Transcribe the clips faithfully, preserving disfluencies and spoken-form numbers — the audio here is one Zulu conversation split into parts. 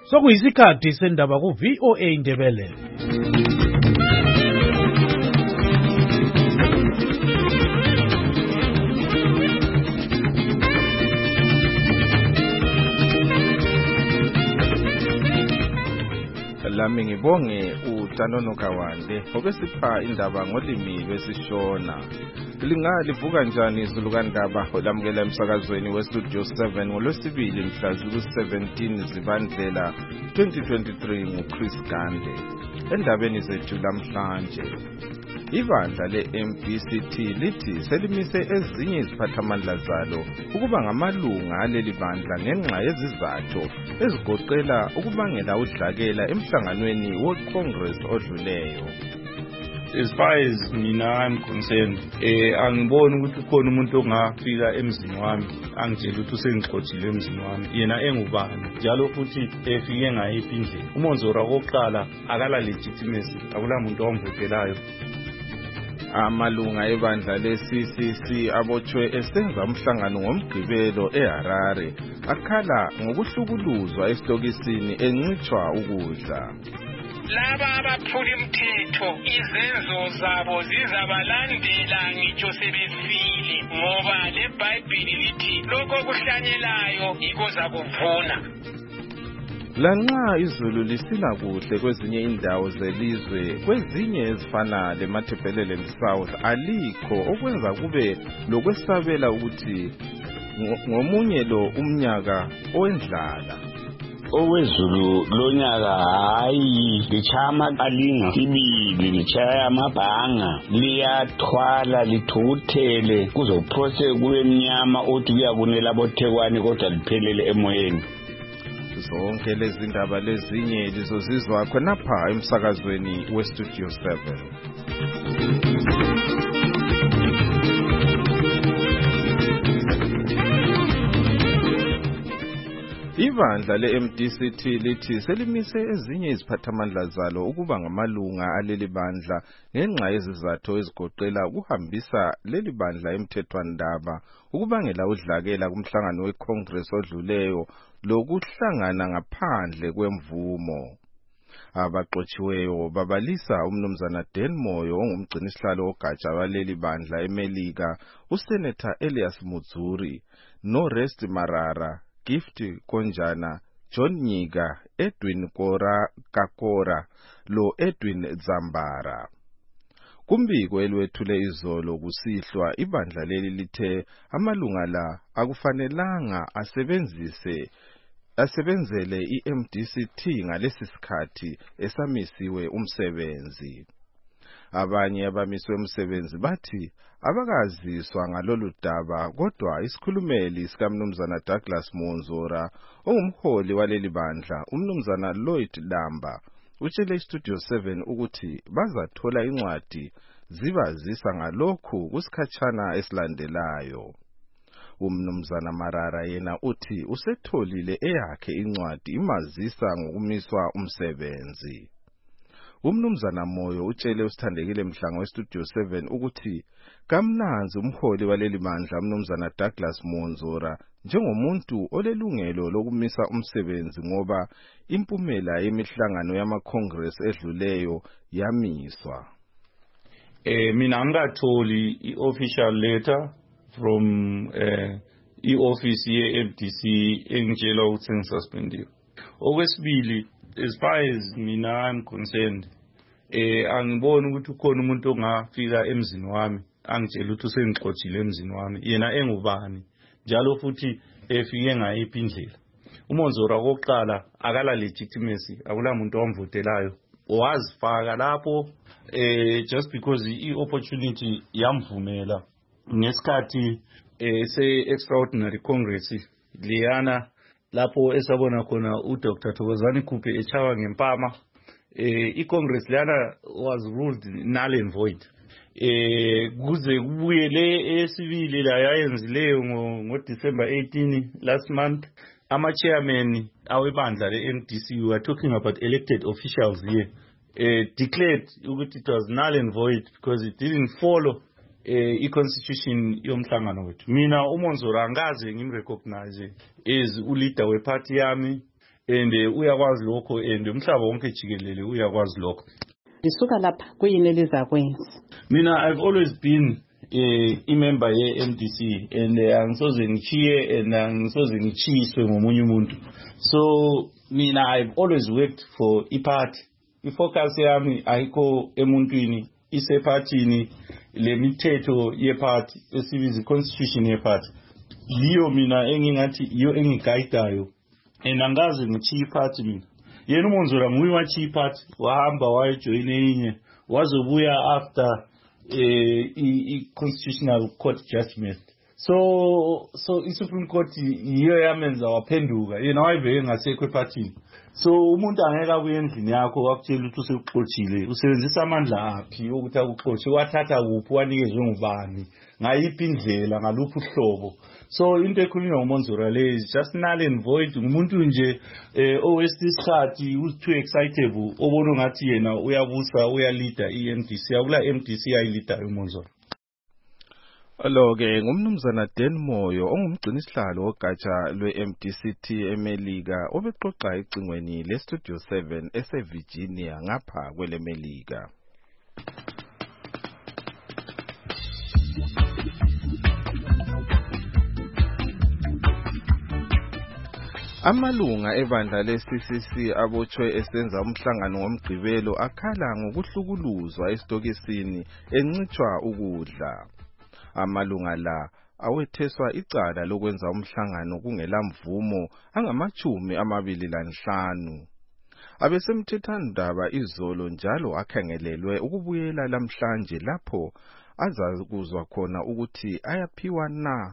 Sokuyisikhathi sendaba ku V O A Indebele. Lami ngibonge uTanono Kawande obesipha indaba ngolimi lwesishona. Lingalivuka njani izulu kandaba olamukela emsakazweni weStudio seven ngolwesibili mhla ziku-seventeen Zibandlela twenty twenty-three nguChris Gande. Endabeni zethu lamhlanje, ibandla le-M D C T lithi selimise ezinye iziphathamandla zalo ukuba ngamalunga aleli bandla ngenxa yezizathu ezigoqela ukubangela udlakela emhlanganweni weCongress odluleyo. As far as mina I'm concerned, eh angiboni ukuthi ukhona umuntu ongafika emzini wami angitshela ukuthi usengixoxile emzini wami yena engubani njalo futhi efike ngayiphi indlela. uMonzora okokuqala akala legitimacy, akula muntu owamvotelayo. Amalunga ebandla le-C C C abotshwe esenza umhlangano ngomgqibelo eHarare akhala ngokuhlukuluzwa esitokisini encitshwa ukudla. Laba abaphula imithetho izenzo zabo zizabalandela ngitsho sebefile, ngoba leBhayibheli lithi lokho kuhlanyelayo ikoza kuvuna. Lanxa izulu lisina kuhle kwezinye indawo zelizwe, kwezinye ezifana leMatabeleland South alikho, okwenza kube lokwesabela ukuthi ngomunye lo umnyaka owendlala. Owezulu lonyaka hayi lichama kalinga sibili lichaya amabhanga liyathwala lithukuthele kuzophose kube mnyama othi kuyakunela boThekwani kodwa liphelele emoyeni. Zonke lezi ndaba lezinye lizozizwa khonapha emsakazweni weStudio seven. Ibandla le-M D C T lithi selimise ezinye iziphathamandla zalo ukuba ngamalunga aleli bandla ngenxa yezizathu ezigoqela ukuhambisa leli bandla emthethwandaba, ukubangela udlakela kumhlangano weCongress odluleyo lokuhlangana ngaphandle kwemvumo. Abaxotshiweyo babalisa umnumzana Dan Moyo ongumgcinisihlalo ogatsha waleli bandla eMelika, uSenator Elias Mudzuri, noRest Marara, Gift Konjana, John Nyika, Edwin Kora Kakora, lo Edwin Zambara. Kumbiko elwethule izolo kusihlwa, ibandla leli lithe amalunga la akufanelanga asebenzise asebenzele i-M D C T ngalesi sikhathi esamisiwe umsebenzi. Abanye abamiswe umsebenzi bathi abakaziswa ngalolu daba, kodwa isikhulumeli sikamnumzana Douglas Monzora ongumholi waleli bandla, umnumzana Lloyd Lamba, utshele iStudio seven ukuthi bazathola incwadi zibazisa ngalokhu kusikhatshana esilandelayo. Umnumzana Marara yena uthi usetholile eyakhe incwadi imazisa ngokumiswa umsebenzi. Umnumzana Moyo utshele usithandekile mhlango weStudio seven ukuthi kamnanzi umholi waleli bandla umnumzana Douglas Monzora njengomuntu olelungelo lokumisa umsebenzi ngoba impumela yemihlangano yamaCongress edluleyo yamiswa. Eh mina ngingatholi i-official letter from eh i-office ye-M D C engitshela ukuthi ngisuspendiwe. Okwesibili, as far as mina I'm concerned, eh angiboni ukuthi ukhona umuntu ongafika emzini wami angitshela ukuthi usengixoxile emzini wami yena engubani njalo futhi efike ngayiphi indlela. uMonzora okokuqala akala legitimacy, akula muntu owamvotelayo, wazifaka lapho eh just because i-opportunity yamvumela ngesikhathi eh se-extraordinary congress liyana lapho esabona khona uDr Thokozani Khuphe echawa ngempama. eh iCongress lana was ruled null and void. eh kuze kubuye le esibili la yayenzileyo ngo December eighteenth last month, ama chairman awebandla le-M D C, we are talking about elected officials here, uh, declared ukuthi it was null and void because it didn't follow eh i-constitution yomhlangano wethu. Mina uMonzora angaze ngimrecognize as uleader weparty yami and uyakwazi lokho and umhlaba wonke jikelele uyakwazi lokho. Lisuka lapha kuyini elizakwenza? Mina I've always been a, a member ye M D C and uh, angisoze ngichiye and angisoze ngichiswe ngomunye umuntu. So mina I've always worked for iparty. Ifocus yami ayikho emuntwini, isepartini lemithetho yeparty esibiza constitution yeparty. Liyo mina engingathi iyo engiguidayo. And angaze ngichiye iparty mina. Yena uMonzora nguye wachiye iparty, wahamba wayojoin enye, wazobuya after a, a constitutional court judgment. So so i Supreme Court iyo yamenza waphenduka yena wayeveke ngasekho epartini. So umuntu angeke abuye endlini yakho wakutshela ukuthi usekuxoxile usebenzisa amandla aphi ukuthi akuxoxe wathatha kuphi wanikezwe ngubani ngayiphi indlela ngaluphi uhlobo. So into ekhulunywa nguMonzora le is just null and void. Umuntu nje eh owest isikhathi was too excitable obona ngathi yena uyabusa uyalida i-M D C akula M D C ayilida uMonzora. Aloke ngumnumzana Den Moyo ongumgcinisihlalo ogatsha lwe-M D C T eMelika obexoxa ecingweni le-Studio seven ese-Virginia ngapha kweleMelika. Amalunga ebandla le-C C C abotshwe esenza umhlangano ngomgqibelo akhala ngokuhlukuluzwa esitokisini encitshwa ukudla. Amalunga la awetheswa icala lokwenza umhlangano kungela mvumo angamachumi amabili lanhlanu. Abesemthethwandaba izolo njalo akhangelelwe ukubuyela lamhlanje lapho azakuzwa khona ukuthi ayaphiwa na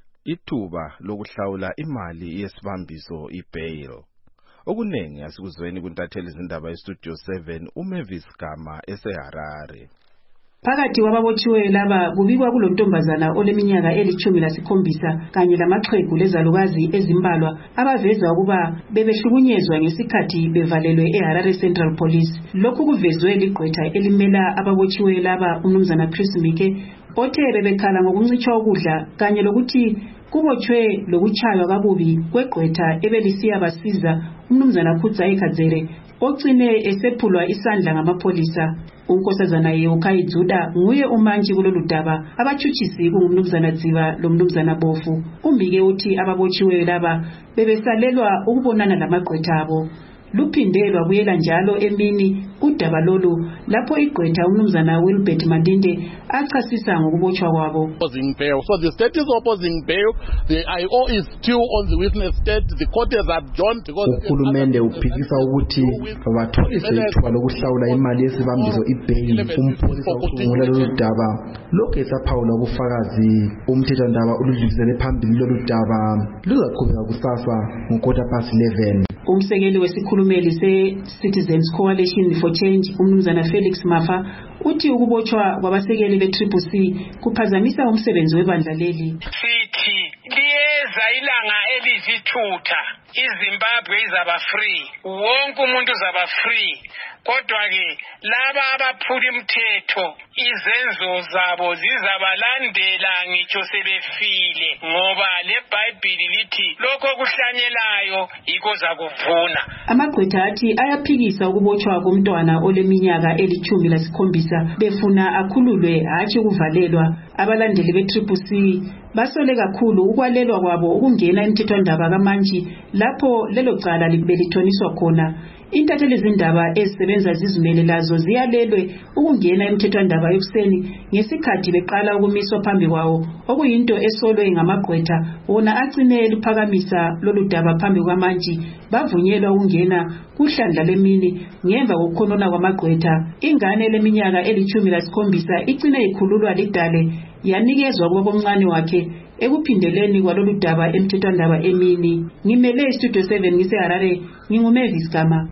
ithuba lokuhlawula imali yesibambiso ibail. Okunengi asikuzweni kuntatheli izindaba eStudio seven uMavis Gama eseHarare. Phakathi kwababotshiweyo laba kubikwa kulontombazana oleminyaka elithumi lasikhombisa kanye lamaxhegu lezalukazi ezimbalwa abaveza ukuba bebehlukunyezwa ngesikhathi bevalelwe eHarare Central Police. Lokhu kuvezwe ligqwetha elimela ababotshiweyo laba uMnumzana Chris Mike othe bebekhala ngokuncitshwa ukudla kanye lokuthi kubotshwe lokuchaywa kabubi kwegqwetha ebelisiya basiza uMnumzana Khudzayi Kadzere ogcine esephulwa isandla ngamapolisa. Unkosazana yeUkhaya Juda nguye umantshi kulolu daba abatshutshisi kungumnumzana Dziva lomnumzana Bofu. Umbike uthi ababotshiweyo laba bebesalelwa ukubonana lamagqwetha abo. Luphindelwa kuyela njalo emini udaba lolu lapho igqwetha uMnumzana Wilbert Mandinde achasisa ngokubotshwa kwabo. Opposing bail. So the state is opposing bail. The I O is still on the witness stand. The court has adjourned because uhulumende uphikisa ukuthi batholise ithuba lokuhlawula imali yesibambiso ibail umpolisa ucungula lolu daba. Lokho esaphawula ubufakazi umthethwandaba uludlulisele phambili lolu daba luzaqhubeka kusasa ngo-quarter past eleven. Umsekeli wesikhulumeli se-Citizens Coalition for Change uMnumzana Felix Mafa uthi ukubotshwa kwabasekeli be-Triple C kuphazamisa umsebenzi webandla leli. Sithi liyeza ilanga elizithutha iZimbabwe izaba free, wonke umuntu uzaba free. Kodwa ke laba abaphula imithetho izenzo zabo zizabalandela ngitsho sebefile ngoba leBhayibheli lithi lokho kuhlanyelayo yiko zakuvuna. Amagqwetha athi ayaphikisa ukubotshwa komntwana oleminyaka elithumi lasikhombisa befuna akhululwe hatshi ukuvalelwa. Abalandeli be-Triple C basole kakhulu ukwalelwa kwabo ukungena emthethwandaba kamantshi lapho lelo cala libelithoniswa khona. Intatheli izindaba ezisebenza zizimele lazo ziyalelwe ukungena emthethwandaba yokuseni ngesikhathi beqala ukumiswa phambi kwawo okuyinto esolwe ngamagqwetha wona agcine luphakamisa lolu daba phambi kwamantshi bavunyelwa ukungena kuhlandla lemini ngemva kokukhonona kwamagqwetha. Ingane leminyaka elithumi lasikhombisa igcine ikhululwa lidale yanikezwa kwabomncane wakhe ekuphindeleni kwalolu daba emthethwandaba emini. Ngimele iStudio seven ngiseHarare nginguMavis Gama.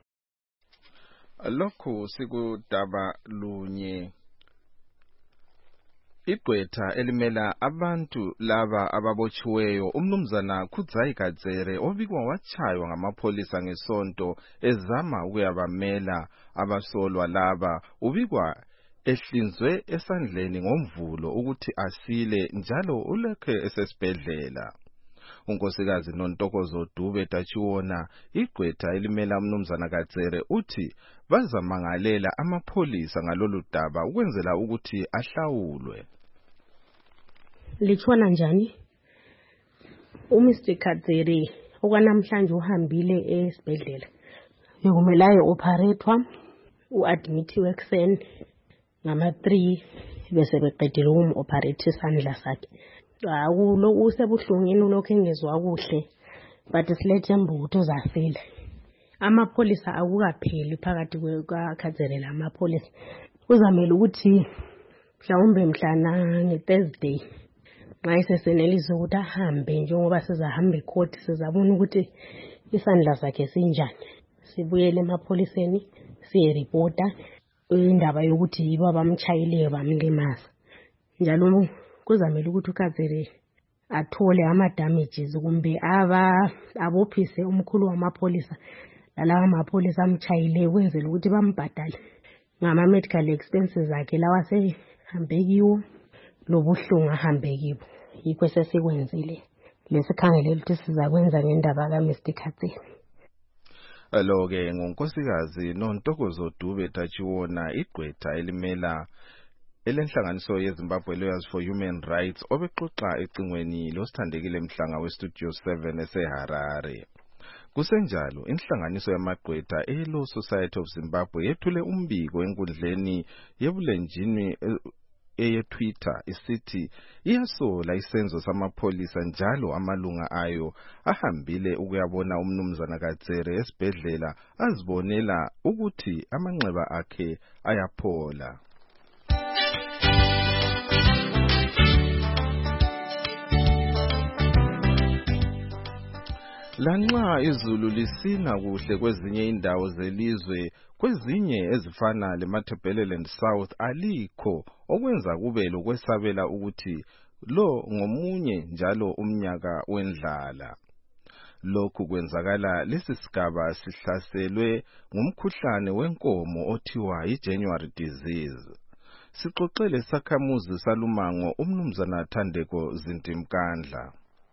Lokhu sikudaba lunye. Igqwetha elimela abantu laba ababotshiweyo uMnumzana Khudzayi Kadzere obikwa wachaywa ngamapolisa ngesonto ezama ukuyabamela abasolwa laba ubikwa ehlinzwe esandleni ngomvulo ukuthi asile njalo ulokhe esesibhedlela. unkosikazi Nontokozo Dube Tachiwona igqwetha elimela umnumzana Katsere uthi bazamangalela amapholisa ngalolu daba ukwenzela ukuthi ahlawulwe. Lichwana njani? uMister Katsere okwanamhlanje uhambile esibhedlela. Bekumelayo operator uadmithiwe ekseni ngama three bese beqedile ukum-operate isandla sakhe. Akulo usebuhlungeni lokho engezwa kuhle but silethemba ukuthi uzafela. Amapholisa akukapheli phakathi kwakaZere lamapholisa. Kuzamela ukuthi mhlawumbe mhlana ngeThursday nxa isesenelisa ukuthi ahambe njengoba sizahamba ecourt sizabona ukuthi isandla sakhe sinjani. Sibuyele emapholiseni siye reporta indaba yokuthi yibo abamchayileyo bamlimaza. Njalo kuzamela ukuthi uKatsere athole ama damages kumbe aba abophise umkhulu wamapholisa lalawa amapholisa amchayileyo kwenzela ukuthi bambhadale ngama medical expenses akhe lawa sehambe kiwo lobuhlungu ahambe kibo. Yikho sesikwenzile lesikhangele ukuthi sizakwenza ngendaba ka Mister Katsere. Lo ke ngonkosikazi Nontokozo Dube Tachiwona igqwetha elimela elenhlanganiso yeZimbabwe Lawyers for Human Rights obexoxa ecingweni losithandekile mhlanga weStudio seven eseHarare. Kusenjalo inhlanganiso yamagqwetha eLaw Society of Zimbabwe yethule umbiko enkundleni yebulenjini eye Twitter isithi iyasola isenzo samapholisa njalo amalunga ayo ahambile ukuyabona umnumzana Katsere esibhedlela azibonela ukuthi amanxeba akhe ayaphola. Lanxa izulu lisina kuhle kwezinye indawo zelizwe, kwezinye ezifana leMatabeleland South alikho okwenza kube lokwesabela ukuthi lo ngomunye njalo umnyaka wendlala. Lokhu kwenzakala lesisigaba sihlaselwe ngumkhuhlane wenkomo othiwa yiJanuary disease. Sixoxele sakhamuzi salumango umnumzana Thandeko Zintimkandla.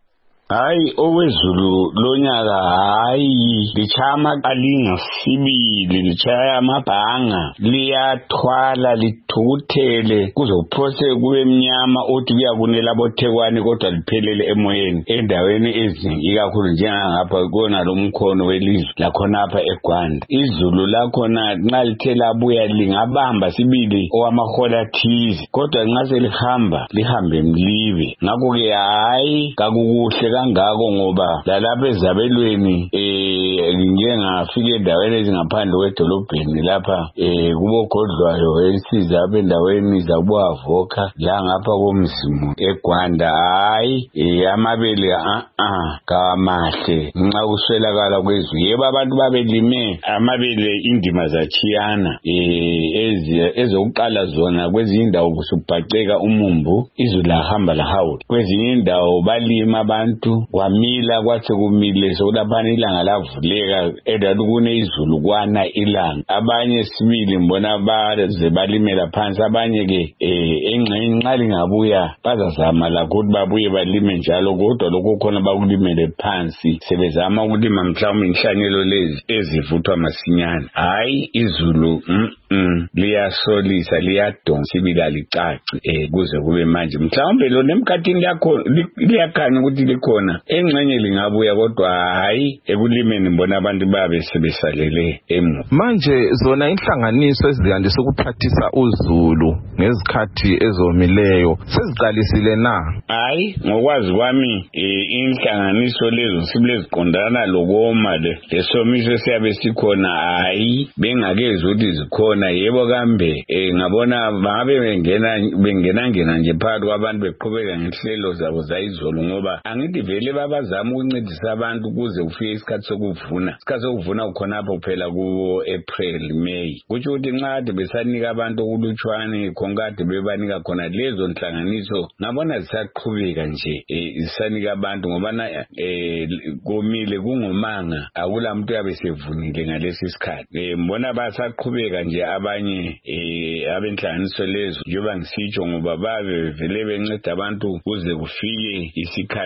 Hayi owezulu lonyaka hayi lichama alinga sibili lichaya amabhanga liyathwala lithukuthele kuzophose kube mnyama othi kuyakunela boThekwani kodwa liphelele emoyeni endaweni ezingi ikakhulu njengapha kona lomkhono welizwe lakhona apha eGwanda. Izulu lakhona nxa lithe labuya lingabamba sibili owamahola thizi kodwa nxa selihamba lihambe mlibe. Ngakho ke hayi kakukuhle kangako ngoba lalapha ezabelweni eh ngingafika endaweni ezingaphandle kwedolobheni lapha eh kubogodlwayo ensiza apha endaweni zabuavoka la ngapha komzimo eGwanda hayi eh amabele a a kamahle nxa kuswelakala kwezwi yebo abantu babelime amabele indima zachiyana eh ezi ezokuqala zona kwezinye indawo kusubhaceka umumbu izulu lahamba lahawula kwezinye indawo balima abantu wamila kwathi kumile sokulaphana ilanga lavuleka edathi kune izulu kwana ilanga abanye sibili mbona baze balimela phansi abanye ke engxenye nxa lingabuya bazazama lakho ukuthi babuye balime njalo kodwa lokho khona bakulimele phansi sebezama ukulima mhlawumbe inhlanyelo lezi ezivuthwa masinyane hayi izulu mm Mm, liyasolisa liyadonsa ibila licaci eh kuze kube manje mhlawumbe lo nemkhathini yakho liyakhanya ukuthi likhona engxenye lingabuya kodwa hayi ekulimeni mbona abantu babe sebesalele emu. Manje zona inhlanganiso eziyandisa ukuphathisa uzulu ngezikhathi ezomileyo seziqalisile na? Hayi ngokwazi kwami eh inhlanganiso lezo sibileziqondana lokoma le lesomiso siyabe sikhona hayi bengakezi ukuthi zikhona yebo kambe eh ngabona babe bengena bengena ngena nje phakathi kwabantu beqhubeka ngehlelo zabo zayizolo ngoba angithi vele babazama ukuncedisa abantu kuze kufike isikhathi sokuvuna isikhathi sokuvuna ukhona apho phela ku April May kuthi ukuthi nxa kade besanika abantu okulutshwane khonkade bebanika khona lezo nhlanganiso ngabona zisaqhubeka nje eh zisanika abantu ngoba na eh komile kungomanga akulamuntu yabe sevunile ngalesi sikhathi eh mbona basaqhubeka nje abanye eh abenhlanganiso lezo njengoba ngisitsho ngoba babe vele benceda abantu kuze kufike isikhathi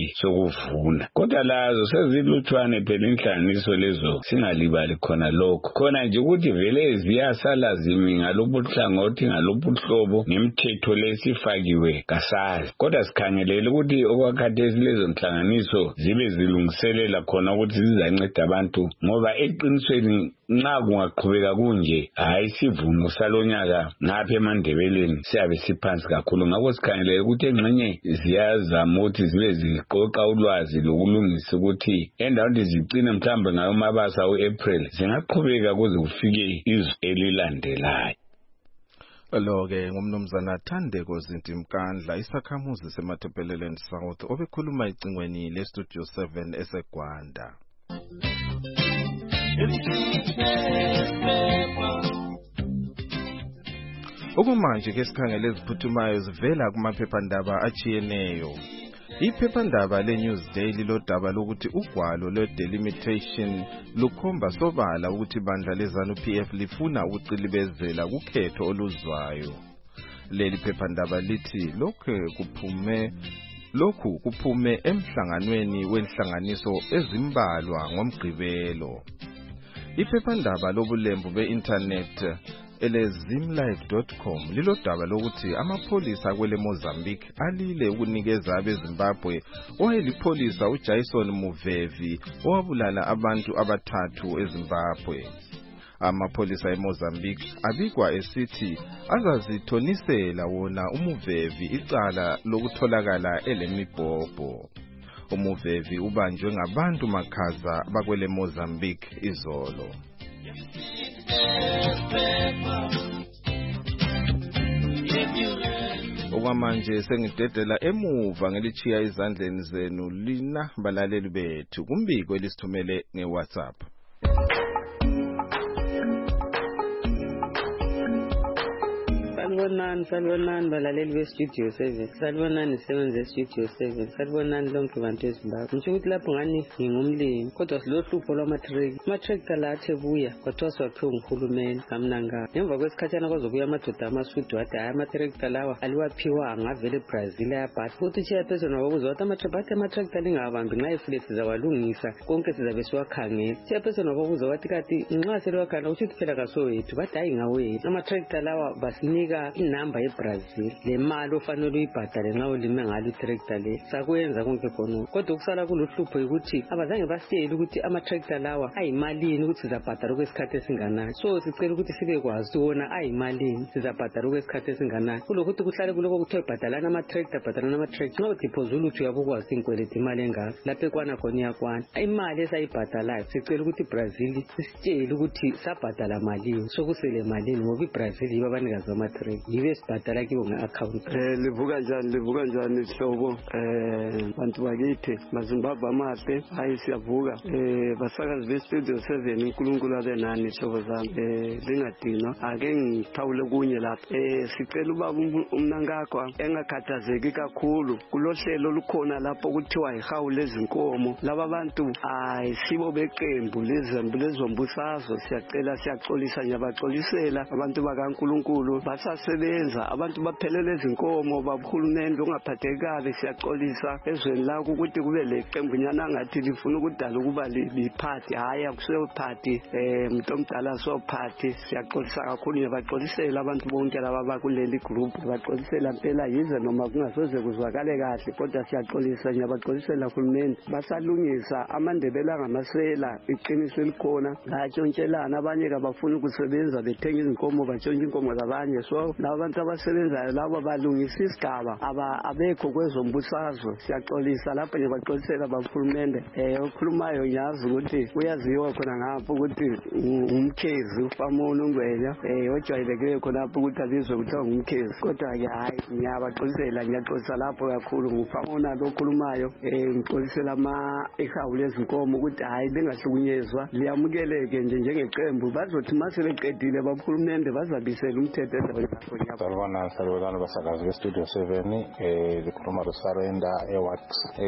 sokuvuna kodwa lazo sezilutshwane phela inhlanganiso lezo singalibali khona lokho khona nje ukuthi vele ziyasala zimi ngalobunhlangothi ngalobunhlobo nemithetho lesifakiwe kasazi kodwa sikhangelele ukuthi okwakhathesi lezo nhlanganiso zibe zilungiselela khona ukuthi zizanceda abantu ngoba eqinisweni nxa kungaqhubeka kunje hayi sivuno salonyaka ngapha eMandebeleni siyabe siphansi kakhulu ngakho sikhangelele ukuthi engxenye ziyazama ukuthi zibe ziqoqa ulwazi lokulungisa ukuthi endaweni zigcine mhlawumbe ngayo mabasa u-April zingaqhubeka kuze kufike izwe elilandelayo. Lo-ke ngumnumzana Thandeko Zintimkandla isakhamuzi seMatabeleland South obekhuluma icingweni le-Studio seven eseGwanda. Okumanje ke sikhangele eziphuthumayo zivela kumaphephandaba achiyeneyo. Iphephandaba le-News Daily lodaba lokuthi ugwalo lwe-delimitation lukhomba sobala ukuthi bandla leZANU-P F lifuna ukucilibezela kukhetho oluzwayo. Leli phephandaba lithi lokhu kuphume lokhu kuphume emhlanganweni wenhlanganiso ezimbalwa ngomgqibelo. Iphephandaba lobulembu be-internet elezimlive dot com lilodaba lokuthi amapholisa kwele Mozambique alile ukunikeza abeZimbabwe owayelipholisa uJason Muvevi owabulala abantu abathathu eZimbabwe. Amapholisa eMozambique abikwa esithi azazithonisela wona uMuvevi icala lokutholakala elemibhobho. uMuvevi ubanjwe ngabantu makhaza bakwele Mozambique izolo. Okwamanje sengidedela emuva ngelichiya izandleni zenu lina balaleli bethu kumbiko elisithumele ngeWhatsApp. Salibonani, salibonani balaleli be-Studio seven. Salibonani seven ze-Studio seven. Salibonani lonke bantu eZimbabwe. Ngisho ukuthi lapho ngani ngingumlimi kodwa silohlupho lwamatreki. Amatrekta la athe buya kwathiwa siwaphiwe nguhulumeni ngamnanga. Ngemva kwesikhathana kwazobuya amadoda amasudu wathi hayi amatrekta lawa aliwaphiwanga avele eBrazil ayabhada. Futhi chairperson wabuza wathi amatrekta amatrekta lingawabambi nxa efile sizawalungisa konke sizabe siwakhangela. Chairperson wabuza wathi kati nxa seliwakhangela ukuthi phela kasowethu bathi hayi ngawethu. Amatrekta lawa basinika inamba yeBrazil le mali ofanele uyibhadale nxa ulime ngalo itrekta le sakwenza konke khona kodwa kusala kuluhlupho ukuthi abazange basiyele ukuthi amatrekta lawa ayimalini ukuthi sizabhadala kwesikhathi esinganani. So sicela ukuthi sibe kwazi wona ayimalini sizabhadala kwesikhathi esinganani kulokuthi kuhlale kuloko kuthiwa ibhadalana amatrekta bhadalana amatrekta nxa udeposit ukuthi uyabukwazi inkweleti imali engaka lapho ekwana khona iyakwana imali esayibhadalayo sicela ukuthi iBrazil sisitshele ukuthi sabhadala malini sokusele malini ngoba iBrazil yibo abanikazi bamatrekta yibe sibhadala kibo nge-account. Eh livuka njani livuka njani ihlobo eh bantu bakithi maZimbabwe amahle hayi siyavuka eh basakazi be-Studio seven uNkulunkulu abe nani ihlobo zami eh lingadinwa ake ngithawule kunye lapha eh sicela ubaba umnankakho engakhathazeki kakhulu kulohlelo lukhona lapho kuthiwa ihawu lezinkomo laba bantu hayi sibo beqembu lezembu lezombusazwe siyacela siyaxolisa nyabaxolisela abantu bakaNkulunkulu basa sebenza abantu baphelele izinkomo babuhulumeni ongaphathekayo siyaxolisa ezweni lakho ukuthi kube leqembunyana ngathi lifuna ukudala ukuba liphathi hayi akuseyo phathi eh umuntu omdala so phathi siyaxolisa kakhulu ngiyabaxolisela abantu bonke laba bakuleli group baxolisela impela yize noma kungasoze kuzwakale kahle kodwa siyaxolisa ngiyabaxolisela uhulumeni basalungisa amandebela ngamasela iqiniso elikhona ngatshontshela abanye kabafuna ukusebenza bethenga izinkomo batshontsha inkomo zabanye so laba bantu abasebenzayo laba balungisa isigaba aba abekho kwezombusazwe siyaxolisa lapho nje baxolisela abahulumende eh okhulumayo ngiyazi ukuthi uyaziwa khona ngapho ukuthi umkhezi ufamona ungwenya eh ojwayelekile khona lapho ukuthi alizwe kuthiwa ngumkhezi kodwa ke hayi ngiyabaxolisela ngiyaxolisa lapho kakhulu ngufamona lokhulumayo eh ngixolisela ama ihawu lezinkomo ukuthi hayi bengahlukunyezwa liyamukeleke nje njengeqembu bazothi mase beqedile abahulumende bazabisela umthetho endaweni lapho. Salibona salibona basakazi be-Studio seven eh likhuluma loSarenda eWax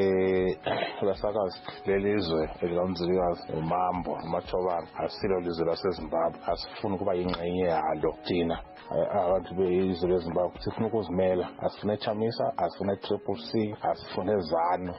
eh basakazi lelizwe elamzilikazi uMambo uMathobana asilo lizwe laseZimbabwe asifuna ukuba ingxenye yalo thina abantu bezwe leZimbabwe sifuna ukuzimela, asifune Chamisa, asifune Triple C, asifune ZANU,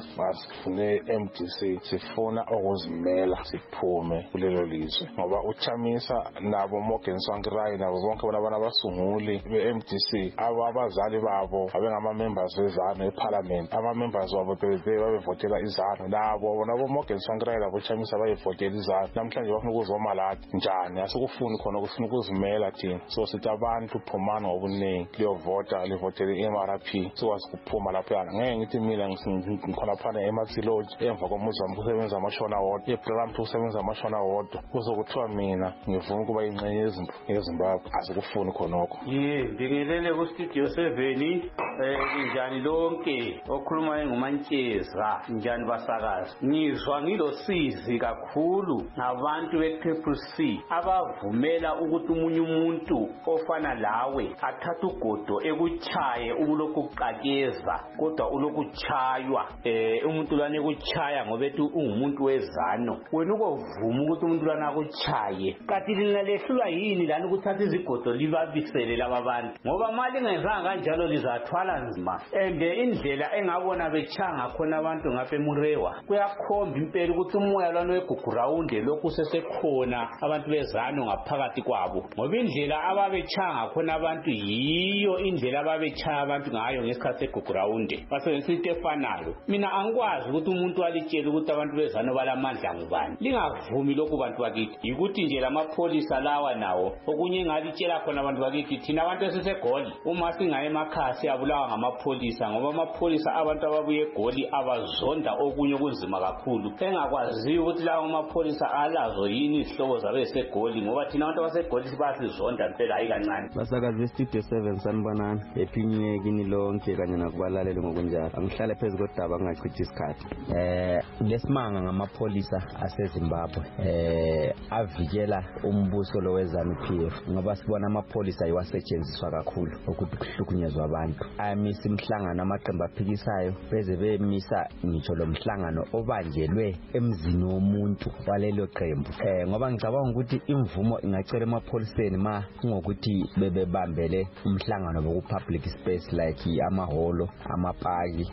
asifune M D C, sifuna ukuzimela siphume kulelo lizwe ngoba uChamisa nabo Morgan Tsvangirai nabo bonke abantu abasunguli be-M D C abazali babo abengama members weZANU eParliament, ama members wabo babevotela iZANU nabo nabo Morgan Tsvangirai nabo Chamisa bayevotela iZANU. Namhlanje bafuna ukuzomalathi njani? Asikufuni khona ukufuna ukuzimela thina, so sithi abantu phumana ngobuningi liyovota livotele i-M R P sikwazi kuphuma lapho yana. Ngeke ngithi mina ngikhona phana eMaxiloji emva komuzi wami kusebenza amashona wodwa, eBrampton kusebenza amashona wodwa, kuzokuthiwa mina ngivuma ukuba ingxenye yezinto eZimbabwe. Asikufuni khonokho. Ye ngibingelele ku Studio seven eh njani lonke okhuluma engumantsheza njani basakazi. Ngizwa ngilosizi kakhulu nabantu be Triple C abavumela ukuthi umunye umuntu ofana lawe athatha ugodo ekuchaye ubulokhu uqakeza kodwa ulokhu chaywa eh umuntu lana ekuchaya ngoba ethi ungumuntu wezano. Wena ukovuma ukuthi umuntu lana akuchaye kanti lina lehlulwa yini lana ukuthatha izigodo libabisele lababantu ngoba mali ngezanga kanjalo lizathwala nzima. And indlela engabona bechanga khona abantu ngapha eMurewa kuyakhomba impela ukuthi umoya lwana wegugurawunde lokhu sesekhona abantu bezano ngaphakathi kwabo ngoba indlela ababechanga khona abantu yiyo indlela ababechaya abantu ngayo ngesikhathi segugurawunde basebenzisa into efanayo. Mina angikwazi ukuthi umuntu alitshela ukuthi abantu bezano balamandla ngubani. Lingavumi lokhu bantu bakithi yikuthi nje lamapholisa lawa nawo okunye engalitshela khona abantu bakithi thina abantu esisegoli uma singaye emakhaya siyabulawa ngamapholisa ngoba amapholisa abantu ababuye egoli abazonda okunye kunzima kakhulu. Engakwazi ukuthi lawo amapholisa alazo yini izihlobo zabe segoli ngoba thina abantu abasegoli sibasizonda impela hayi kancane. Basakazi Studio seven sanibonani ephinye kini lonke kanye nakubalaleli ngokunjalo. Angihlale phezulu kodaba ngingachithi isikhathi. Eh lesimanga ngamapholisa aseZimbabwe eh avikela umbuso lo weZANU P F ngoba sibona amapholisa ayiwasetshenziswa kakhulu ukuthi kuhlukunyezwa abantu. Ayamisa imhlangano amaqembu aphikisayo beze bemisa ngitsho lo mhlangano obanjelwe emzini womuntu walelo qembu. Eh ngoba ngicabanga ukuthi imvumo ingacela emapholiseni ma ngokuthi bebebambele umhlangano boku public space like amaholo, amapaki,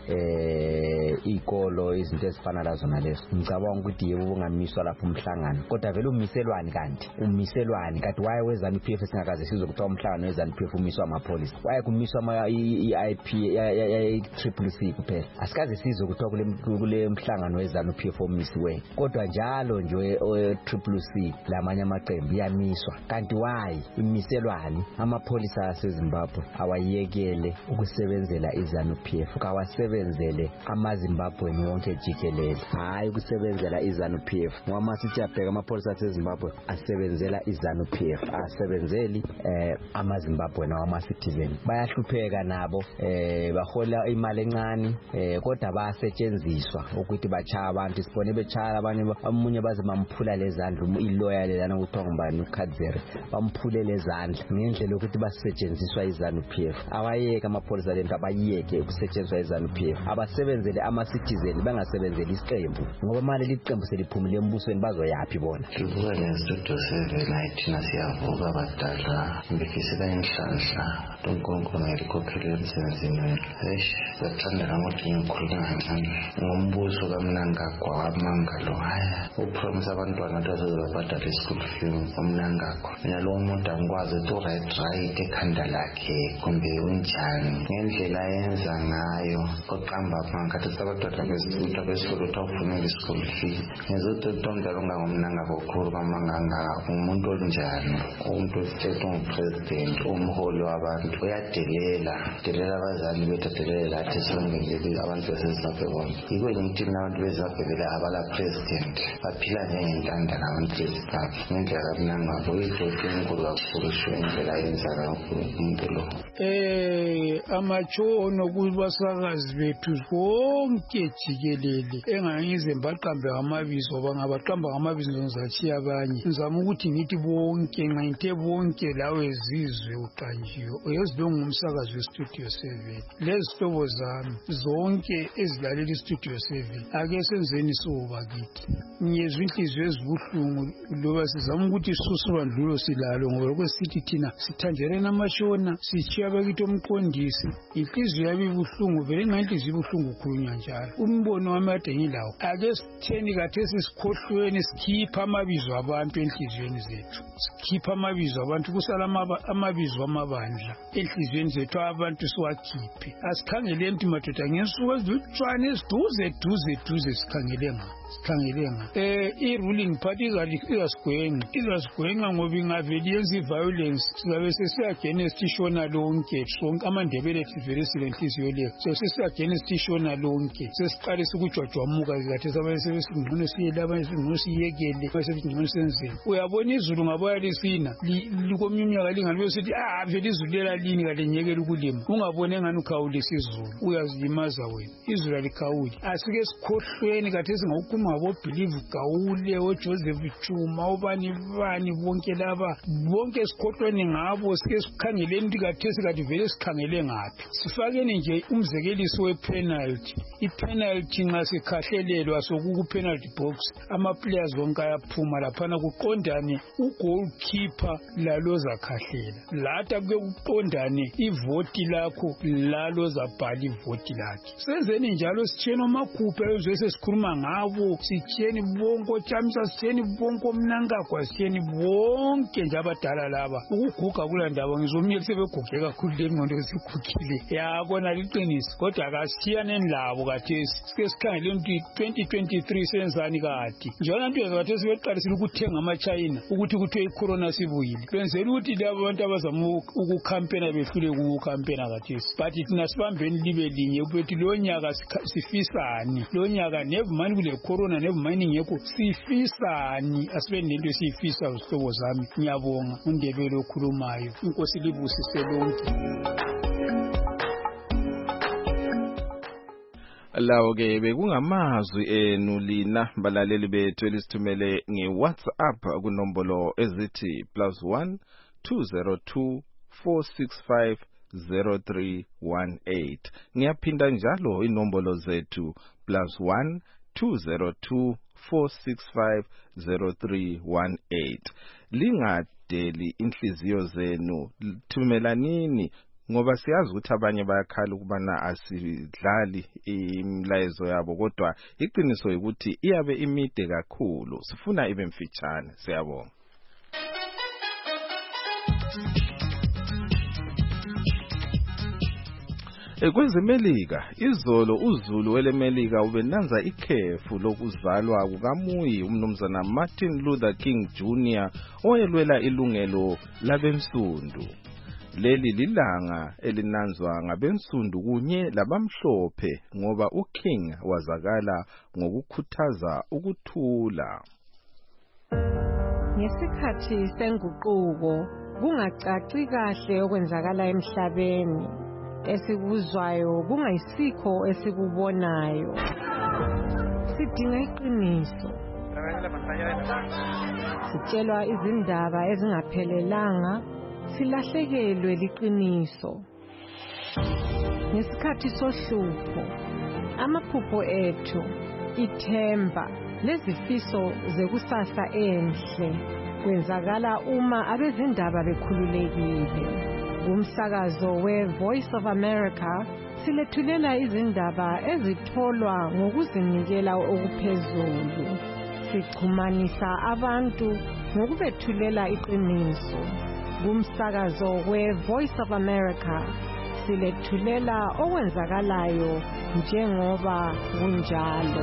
eh ikolo, izinto ezifana lazo nalezo. Ngicabanga ukuthi yebo ungamiswa lapho umhlangano kodwa vele umiselwani kanti umiselwani kanti waye weZANU P F singakaze sizokuthiwa umhlangano weZANU P F umiswa amapolisa waye kumiswa ama I P ya Triple C kuphela. Asikaze sizokuthiwa kule kule mhlangano weZANU P F omisiwe kodwa njalo nje Triple C lamanye amaqembu yamiswa kanti waye imiselwani. Amapolisa aseZimbabwe awayekele ukusebenzela iZANU P F kawasebenzele amaZimbabweni wonke jikelele hayi ukusebenzela iZANU P F ngoba masithi abheka amapolisa aseZimbabwe asebenzela iZANU P F asebenzeli eh amaZimbabweni nawama citizen bayahlupheka nabo eh bahola imali encane eh kodwa bayasetshenziswa ukuthi bachaya abantu sibone bechaya abanye amunye baze bamphula lezandla iloya lelana ukuthiwa ngubani uKhadzeri bamphule lezandla ngendlela ukuthi basetshenziswa iZANU P F. Awayeke amapolisa lento abayeke ukusetshenziswa iZANU P F abasebenzele ama citizen bangasebenzeli isiqembu ngoba mali liqembu seliphumile embusweni bazoyapi bona. Sivuka ngestudio seven ayithina siyavuka badala ngifisela inhlanhla uNkulunkulu ngelikhokhela emsebenzini wethu. Eish bathandela ukuthi ngikhuluma kancane ngombuso kaMnangagwa wamangalo haya upromise abantwana ukuthi bazobabhadala ischool fee uMnangagwa. Mina lo muntu angikwazi to right right ekhanda lakhe kumbe unjani ngendlela yenza ngayo oqamba phansi sabadala besithuta besikolo ufuna ischool fee ngezothi uNtomdala ongangomnangagwa okhulu kamanganga umuntu onjani umuntu osithethe ungupresident umholi wabantu uyadelela delela abazali bethu delela lathi singengeli abantu beseZimbabwe bonke. Yiko ngithi abantu beZimbabwe vele abala president baphila ngentanda nabantu beZimbabwe ngendlela kaMnangagwa uyidoti enkulu kakhulu indlela yenza kakhulu umuntu lo. eh amatshono kubasakazi bethu konke jikelele engangize mbaqambe amabizo bangabaqamba amabizo ngizachiya abanye ngizama ukuthi ngithi bonke ngayithe bonke lawe zizwe uqanjiwe uyezilo ngumsakazi westudio seven lezihlobo zami zonke ezilalela istudio seven ake senzeni soba kithi ngiyezwa inhliziyo ezibuhlungu loba sizama ukuthi susubandlulo silalo ngoba kwesithi thina sithanjere namashona sichiya bakithi omqondisi inhliziyo yabi buhlungu vele nganhliziyo buhlungu khulunywa njalo umbono wami ade ngilawo ake sitheni kathesi sikhohlweni sikhipha amabizo abantu enhliziyweni zethu sikhipha amabizo abantu kusala amabizo amabandla enhliziyweni zethu abantu siwakhiphe asikhangeleni ukuthi madoda ngesuku ezilutshwane esiduze duze duze sikhangele nga sikhangele nga eh i-ruling party izasigwenqa izasigwenqa ngoba ingaveli yenza i-violence sizabe sesiyagena sishona lonke sonke amandebele sivele silenhliziyo leyo so sesiyagena sishona lonke sesiqale sikujwajwamuka kathi sabaye sebesingcono siyela abanye singcono siyekele bese singcono senzeni uyabona izulu ngaboya lisina likomnye umnyaka lingani sithi ah vele izulu lela lini kale nyekela ukulima ungabone engani ukhawulisa izulu uyazilimaza wena izulu alikhawuli asike sikhohlweni kathi singawukhuluma ngabo believe Gawule oJoseph Chuma obani bani bonke laba bonke sikhohlweni ngabo sike sikhangeleni ukuthi kathesi kathi vele sikhangele ngaphi sifakeni nje umzekeliso wepenalty ipenalty nxa sikhahlelelwa sokuku penalty box ama players wonke ayaphuma laphana kuqondane ugoalkeeper laloza khahlela lata kuke kuqondane ivoti lakho laloza bhala ivoti lakhe senzeni njalo sitshena amakhupha ezwe sikhuluma ngabo sitsheni bonke chamisa sitsheni bonke mnangagwa sitsheni bonke nje abadala laba ukuguga kulandaba ngizomnyeli sebeguge kakhulu lengqondo zigugile yakona liqinisi kodwa akasiyane nlabo kathesi sike sikhangele ukuthi twenty twenty-three senzani kade njalo nto kathesi beqalisile ukuthenga amaChina ukuthi kuthiwe icorona sibuyile benzela ukuthi labo abantu abazama ukukhampena behlule ukukhampena kathesi but thina sibambeni libe linye ukuthi lo nyaka sifisani lo nyaka nevumani kule corona nevumani ngekho sifisani asibe nento siyifisa uzihlobo zami ngiyabonga undebele okhulumayo inkosi libusise lonke lawo ke bekungamazwi enu lina balaleli bethu elisithumele ngeWhatsApp kunombolo ezithi plus one two zero two four six five zero three one eight ngiyaphinda njalo inombolo zethu plus one two zero two four six five zero three one eight lingadeli inhliziyo zenu thumelanini ngoba siyazi ukuthi abanye bayakhala ukubana asidlali imlayezo yabo kodwa iqiniso ukuthi iyabe imide kakhulu sifuna ibe mfitshane siyabonga ekwezemelika izolo uZulu welemelika ubenanza ikhefu lokuzalwa kukaMuyi umnumzana Martin Luther King Junior oyelwela ilungelo labensundu leli lilanga elinanzwa ngabensundu kunye labamhlophe ngoba uKing wazakala ngokukhuthaza ukuthula ngesikhathi senguquko kungacaci kahle okwenzakala emhlabeni esikuzwayo kungayisikho esikubonayo sidinga iqiniso sitshelwa izindaba ezingaphelelanga silahlekelwe liqiniso ngesikhathi sohlupho amaphupho ethu ithemba lezifiso zekusasa enhle kwenzakala uma abezindaba bekhululekile kumsakazo we-Voice of America silethulela izindaba ezitholwa ngokuzinikela okuphezulu sichumanisa abantu ngokubethulela iqiniso kumsakazo we-Voice of America silethulela okwenzakalayo njengoba kunjalo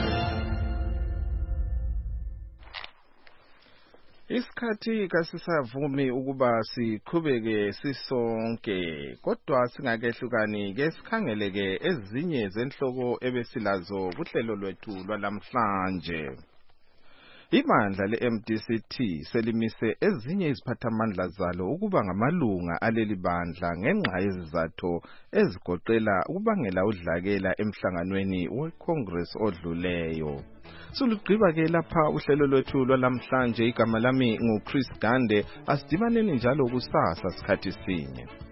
Isikhathi kasisavumi ukuba siqhubeke sisonke kodwa singakehlukani ke sikhangeleke ezinye zenhloko ebesilazo kuhlelo lwethu lwalamhlanje Ibandla le-M D C T selimise ezinye iziphathamandla zalo ukuba ngamalunga aleli bandla ngenxa yezizathu ezigoqela ukubangela udlakela emhlanganweni weCongress odluleyo. Sulugqiba ke lapha uhlelo lwethu lwalamhlanje. Igama lami nguChris Gande. Asidibaneni njalo kusasa sikhathi sinye.